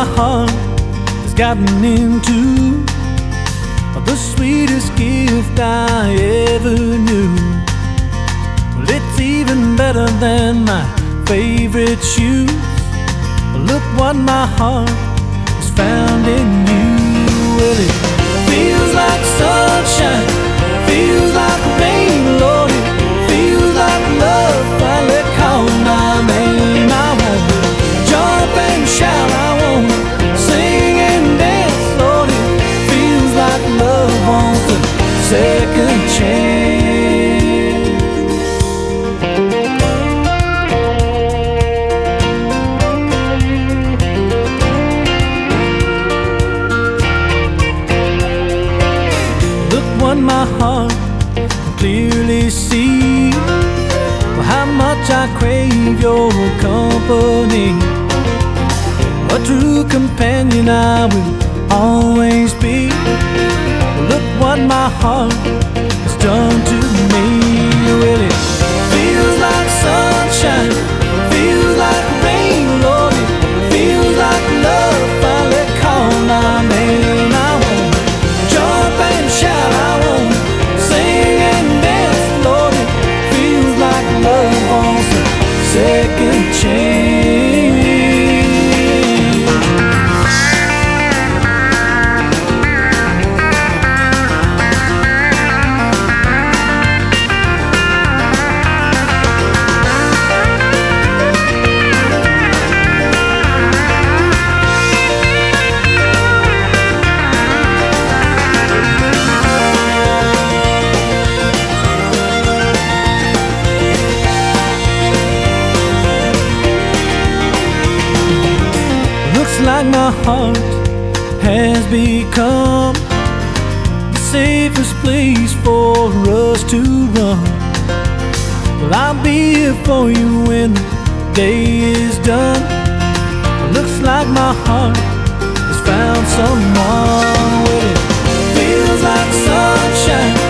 my heart has gotten into the sweetest gift I ever knew. Well, it's even better than my favorite shoes. Look what my heart has found in you. Well, it feels like sunshine, feels like rain, Lord. It feels like love finally called my name. I want to jump and shout, I want to sing and dance, Lord. It feels like love wants a second chance. My heart can clearly see how much I crave your company. A true companion I will always be. Look what my heart has done to me. Well, it feels like sunshine, feels like rain, Lord. It feels like love finally called my name. I want to jump and shout, I want to sing and dance, Lord. It feels like love wants a second chance. Looks like my heart has become the safest place for us to run. Well, I'll be here for you when the day is done. Looks like my heart has found someone. Well, it feels like sunshine,